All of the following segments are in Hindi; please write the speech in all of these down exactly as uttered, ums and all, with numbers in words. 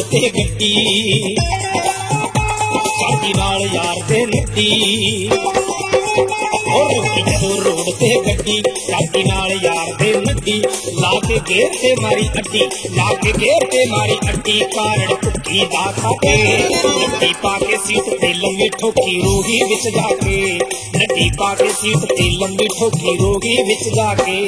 ते गड्डी चाची नाल यार दे नड्डी और जो रोड ते गड्डी चाची नाल यार दे नड्डी ला के गेर ते मारी अड्डी ला के गेर ते मारी अड्डी कारण भुक्की दा खाके नड्डी पाके सीट ते लम्मी ठोकी रोही विच जाके नड्डी पाके सीट ते लम्मी ठोकी रोही विच जाके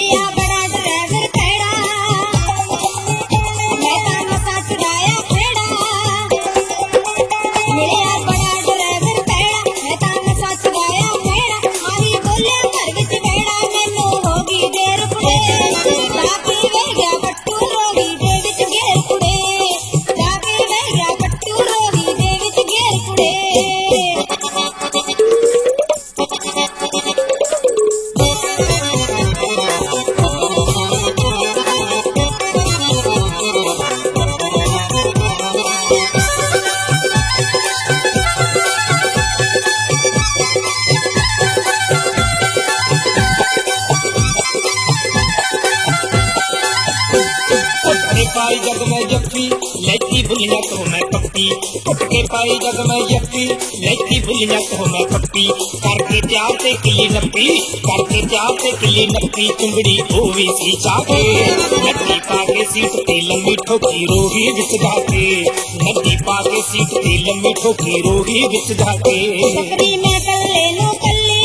पाई जग में जप्पी लेती भुलिया तो मैं पप्पी पटके पाई जग में जप्पी लेती भुलिया तो मैं पप्पी करके चार ते किली नप्पी करके चार ते किली नप्पी चुंबड़ी होवी सी चाके नड्डी पाके सीट ते लम्मी ठोकी रोही विच जाके नड्डी पाके सीट ते लम्मी ठोकी रोही विच जाके बकरी में कल्ले नो कल्ली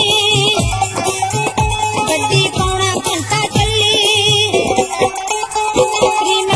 गड्डी पौना घंटा चली बकरी में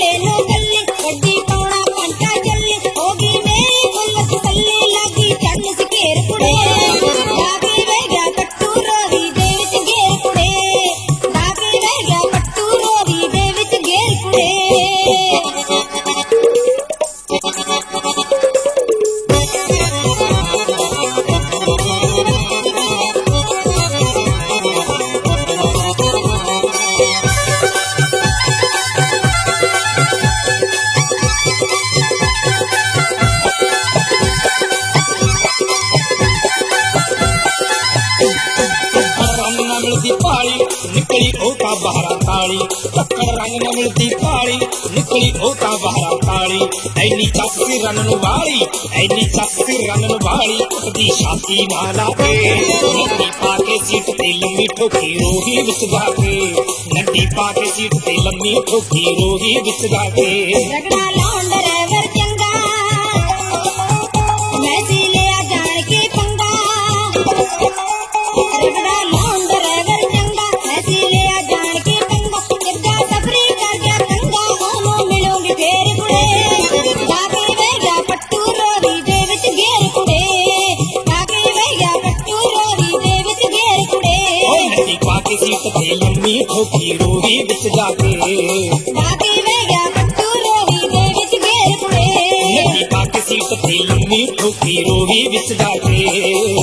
निकली ओका बहरा ताली टक्कर रंग न मिलती पाली निकली ओका बहरा ताली ऐनी चस्सी रनन वाली ऐनी चस्सी रनन वाली उठदी छाती ना लाके नड्डी पाके सीट ते लम्मी ठोकी रोही विच जाके नड्डी पाके सीट ते लम्मी ठोकी रोही विच जाके रगड़ा लौंड ड्राइवर चंगा मैं सी लिया जान के पंगा रगड़ा लौंड ड्राइवर चंगा मैं सी लिया जान के पंगा जग्गा सफरी कर गया कंगा ओनो मिलोगे फेर कुड़े जाके वे गया पट्टू रोरी दे विच घेर कुड़े जाके वे गया पट्टू रोरी दे विच घेर कुड़े ओ नड्डी पाके सीट ते लम्मी ठोकी रोही विच जाके जाके वे गया पट्टू रोरी दे विच घेर कुड़े नड्डी पाके सीट ते लम्मी ठोकी रोही विच जाके